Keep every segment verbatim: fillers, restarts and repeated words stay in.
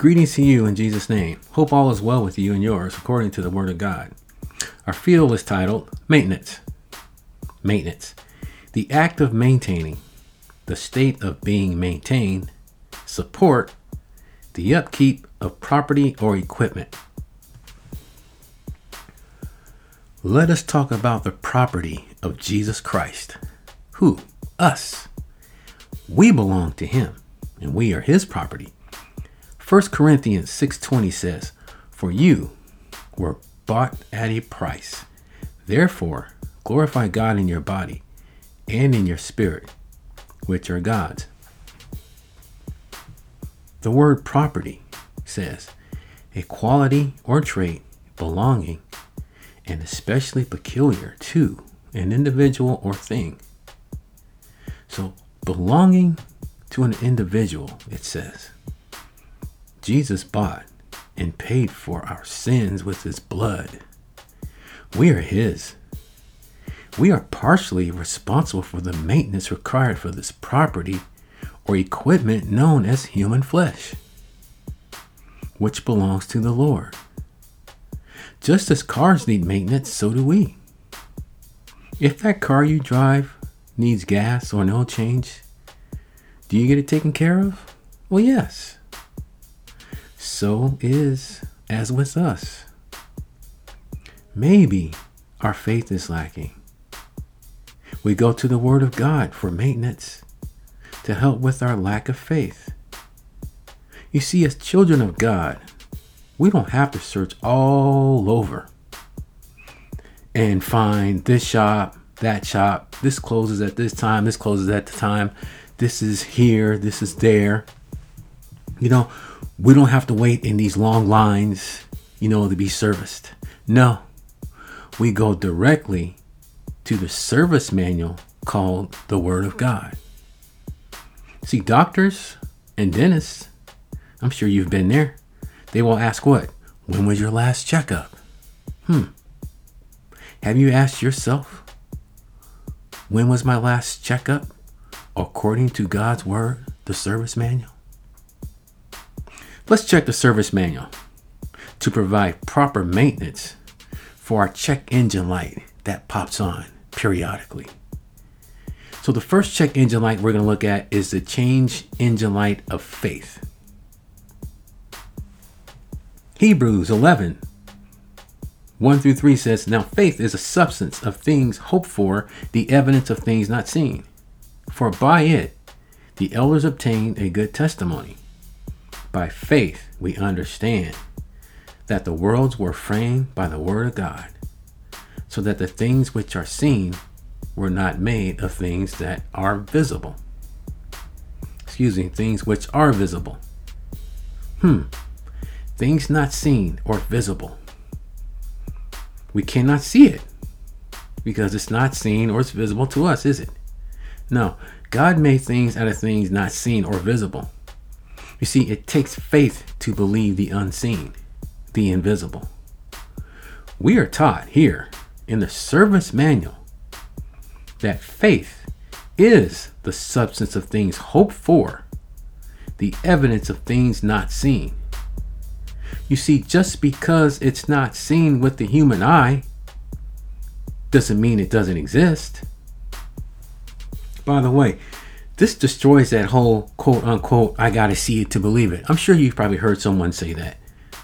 Greetings to you in Jesus' name. Hope all is well with you and yours according to the Word of God. Our field is titled Maintenance. Maintenance. The act of maintaining, the state of being maintained, support, the upkeep of property or equipment. Let us talk about the property of Jesus Christ. Who? Us. We belong to Him, and we are His property. First Corinthians six twenty says, "For you were bought at a price. Therefore, glorify God in your body and in your spirit, which are God's." The word property says a quality or trait belonging and especially peculiar to an individual or thing. So belonging to an individual, it says. Jesus bought and paid for our sins with His blood. We are His. We are partially responsible for the maintenance required for this property or equipment known as human flesh, which belongs to the Lord. Just as cars need maintenance, so do we. If that car you drive needs gas or an oil change, do you get it taken care of? Well, yes. So is as with us. Maybe our faith is lacking. We go to the Word of God for maintenance to help with our lack of faith. You see, as children of God, we don't have to search all over and find this shop, that shop, this closes at this time, this closes at the time, this is here, this is there. You know, we don't have to wait in these long lines, you know, to be serviced. No, we go directly to the service manual called the Word of God. See, doctors and dentists, I'm sure you've been there. They will ask what? When was your last checkup? Hmm. Have you asked yourself, when was my last checkup according to God's Word, the service manual? Let's check the service manual to provide proper maintenance for our check engine light that pops on periodically. So the first check engine light we're going to look at is the change engine light of faith. Hebrews eleven, one through three says, "Now faith is a substance of things hoped for, the evidence of things not seen. For by it the elders obtained a good testimony. By faith we understand that the worlds were framed by the Word of God, so that the things which are seen were not made of things that are visible." Excuse me, things which are visible. Hmm. Things not seen or visible. We cannot see it because it's not seen or it's visible to us, is it? No, God made things out of things not seen or visible. You see, it takes faith to believe the unseen, the invisible. We are taught here in the service manual that faith is the substance of things hoped for, the evidence of things not seen. You see, just because it's not seen with the human eye doesn't mean it doesn't exist. By the way, this destroys that whole quote unquote, I gotta see it to believe it. I'm sure you've probably heard someone say that.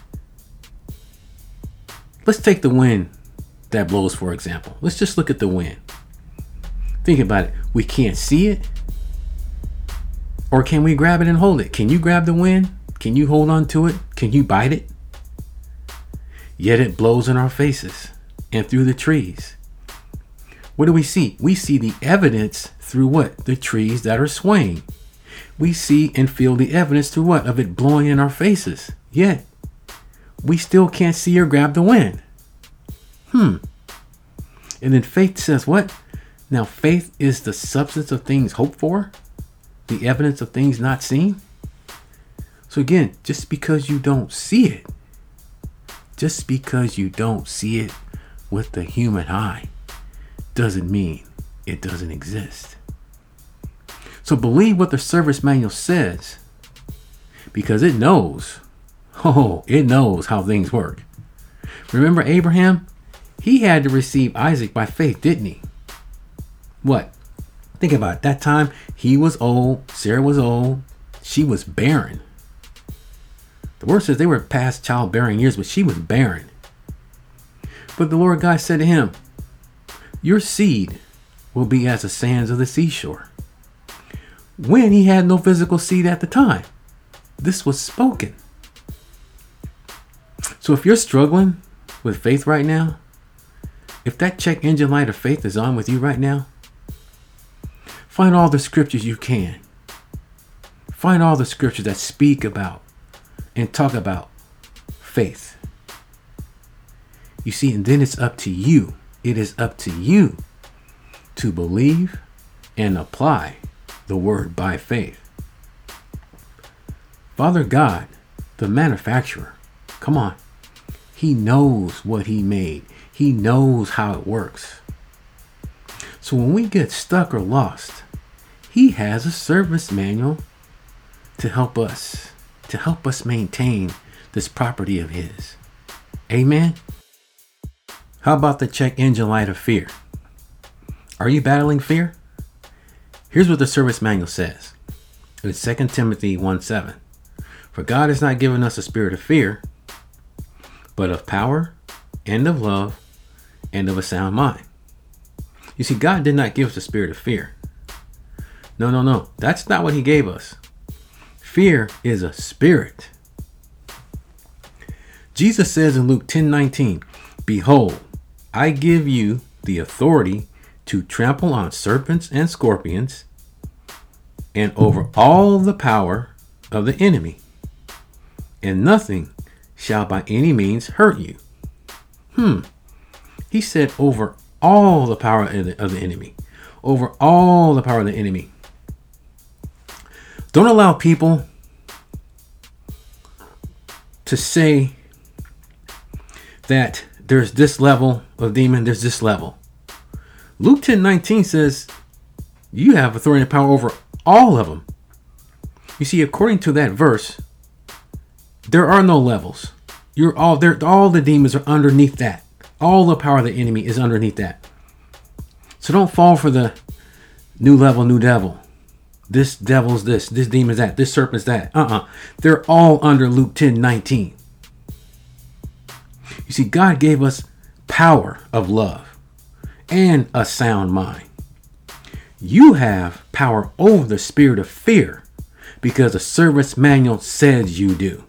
Let's take the wind that blows, for example. Let's just look at the wind. Think about it. We can't see it. Or can we grab it and hold it? Can you grab the wind? Can you hold on to it? Can you bite it? Yet it blows in our faces and through the trees. What do we see? We see the evidence through what? The trees that are swaying. We see and feel the evidence through what? Of it blowing in our faces. Yet we still can't see or grab the wind. Hmm. And then faith says what? Now faith is the substance of things hoped for, the evidence of things not seen. So again, just because you don't see it, just because you don't see it with the human eye, doesn't mean it doesn't exist. So believe what the service manual says, because it knows Oh, it knows how things work. Remember Abraham? He had to receive Isaac by faith, didn't he? What? Think about it. That time he was old, Sarah was old, she was barren. The word says they were past childbearing years, but she was barren. But the Lord God said to him, your seed will be as the sands of the seashore. When he had no physical seed at the time, this was spoken. So if you're struggling with faith right now, if that check engine light of faith is on with you right now, find all the scriptures you can. Find all the scriptures that speak about and talk about faith. You see, and then it's up to you. It is up to you to believe and apply the word by faith. Father God, the manufacturer, come on. He knows what he made. He knows how it works. So when we get stuck or lost, he has a service manual to help us, to help us maintain this property of his. Amen. How about the check engine light of fear? Are you battling fear? Here's what the service manual says. It's Second Timothy one seven. For God has not given us a spirit of fear, but of power and of love and of a sound mind. You see, God did not give us a spirit of fear. No, no, no. That's not what he gave us. Fear is a spirit. Jesus says in Luke ten nineteen, behold, I give you the authority to trample on serpents and scorpions and over all the power of the enemy, and nothing shall by any means hurt you. Hmm. He said over all the power of the, of the enemy. Over all the power of the enemy. Don't allow people to say that there's this level of demon, there's this level. Luke ten nineteen says you have authority and power over all of them. You see, according to that verse, there are no levels. You're all there. All the demons are underneath that. All the power of the enemy is underneath that. So don't fall for the new level, new devil. This devil's this, this demon's that, this serpent's that. Uh-uh. They're all under Luke ten nineteen. You see, God gave us power of love and a sound mind. You have power over the spirit of fear because the service manual says you do.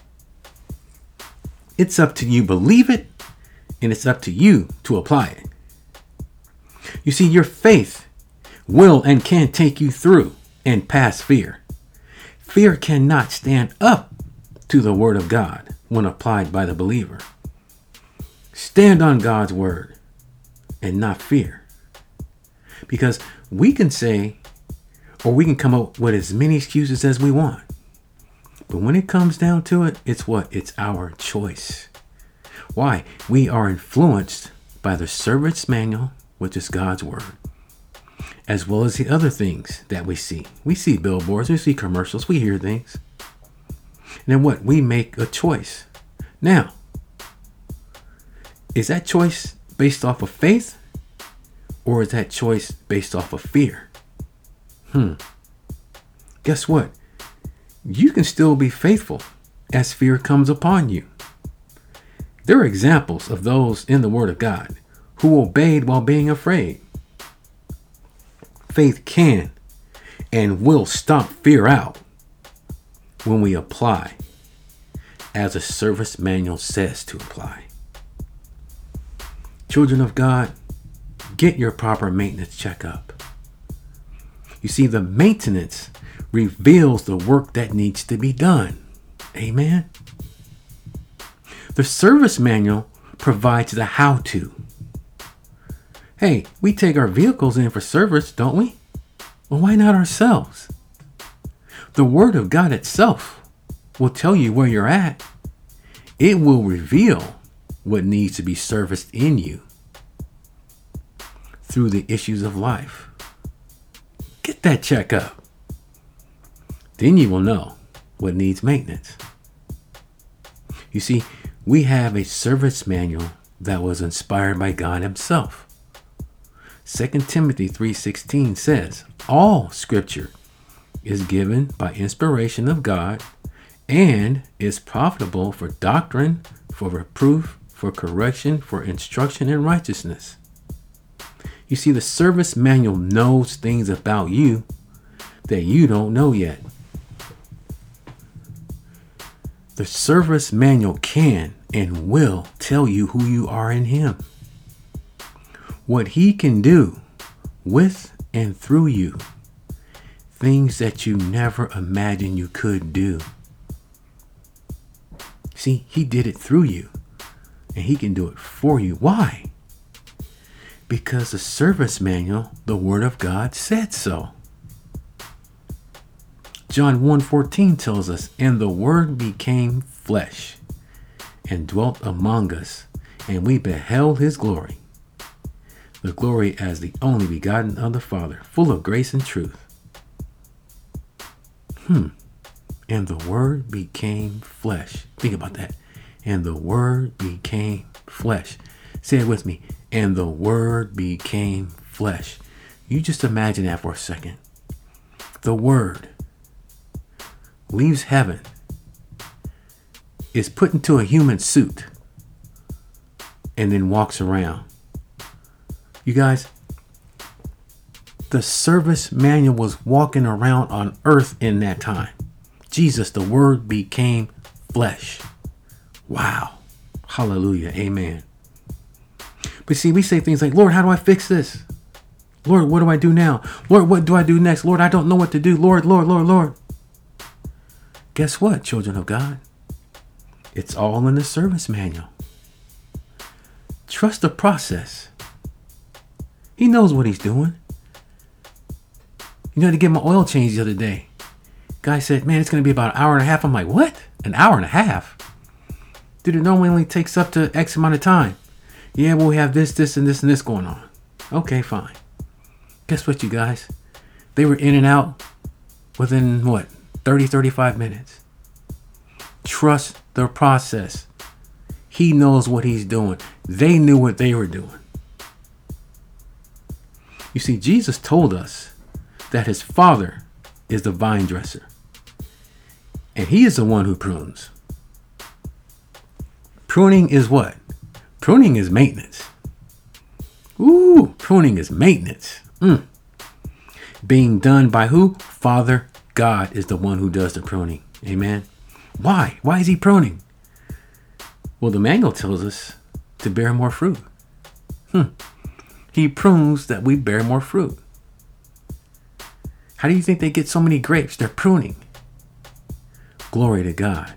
It's up to you believe it, and it's up to you to apply it. You see, your faith will and can take you through and past fear. Fear cannot stand up to the word of God when applied by the believer. Stand on God's word and not fear. Because we can say, or we can come up with as many excuses as we want. But when it comes down to it, it's what? It's our choice. Why? We are influenced by the service manual, which is God's word, as well as the other things that we see. We see billboards, we see commercials, we hear things. And then what? We make a choice. Now, is that choice based off of faith, or is that choice based off of fear? Hmm. Guess what? You can still be faithful as fear comes upon you. There are examples of those in the Word of God who obeyed while being afraid. Faith can and will stomp fear out when we apply as a service manual says to apply. Children of God, get your proper maintenance checkup. You see, the maintenance reveals the work that needs to be done. Amen. The service manual provides the how-to. Hey, we take our vehicles in for service, don't we? Well, why not ourselves? The Word of God itself will tell you where you're at. It will reveal what needs to be serviced in you through the issues of life. Get that checkup. Then you will know what needs maintenance. You see, we have a service manual that was inspired by God himself. Second Timothy three sixteen says, all scripture is given by inspiration of God and is profitable for doctrine, for reproof, for correction, for instruction in righteousness. You see, the service manual knows things about you that you don't know yet. The service manual can and will tell you who you are in him, what he can do with and through you, things that you never imagined you could do. See, he did it through you, and he can do it for you. Why? Because the service manual, the word of God, said so. John one fourteen tells us, and the word became flesh and dwelt among us, and we beheld his glory, the glory as the only begotten of the Father, full of grace and truth. Hmm. And the word became flesh. Think about that. And the word became flesh. Say it with me. And the word became flesh. You just imagine that for a second. The word leaves heaven, is put into a human suit, and then walks around. You guys, the service manual was walking around on earth in that time. Jesus, the word, became flesh. Wow. Hallelujah. Amen. But see, we say things like, Lord, how do I fix this? Lord, what do I do now? Lord, what do I do next? Lord, I don't know what to do. Lord, Lord, Lord, Lord. Guess what, children of God? It's all in the service manual. Trust the process. He knows what he's doing. You know, to get my oil changed the other day. Guy said, man, it's going to be about an hour and a half. I'm like, what? An hour and a half? Dude, it normally only takes up to X amount of time. Yeah, well, we have this, this, and this, and this going on. Okay, fine. Guess what, you guys? They were in and out within, what, thirty, thirty-five minutes. Trust the process. He knows what he's doing. They knew what they were doing. You see, Jesus told us that his Father is the vine dresser, and he is the one who prunes. Pruning is what? Pruning is maintenance. Ooh, pruning is maintenance. Mm. Being done by who? Father God is the one who does the pruning. Amen. Why? Why is he pruning? Well, the manual tells us to bear more fruit. Hmm. He prunes that we bear more fruit. How do you think they get so many grapes? They're pruning. Glory to God.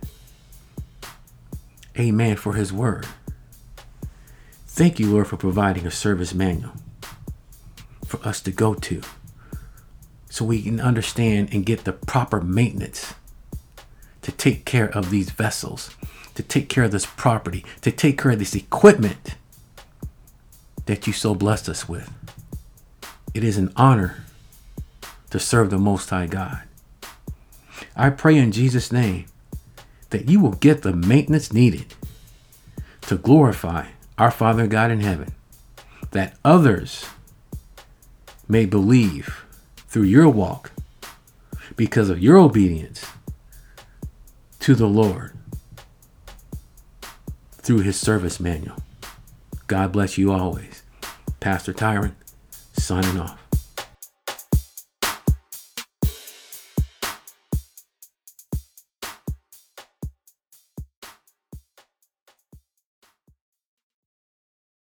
Amen for his word. Thank you, Lord, for providing a service manual for us to go to so we can understand and get the proper maintenance to take care of these vessels, to take care of this property, to take care of this equipment that you so blessed us with. It is an honor to serve the Most High God. I pray in Jesus' name that you will get the maintenance needed to glorify our Father God in heaven, that others may believe through your walk because of your obedience to the Lord through his service manual. God bless you always. Pastor Tyron, signing off.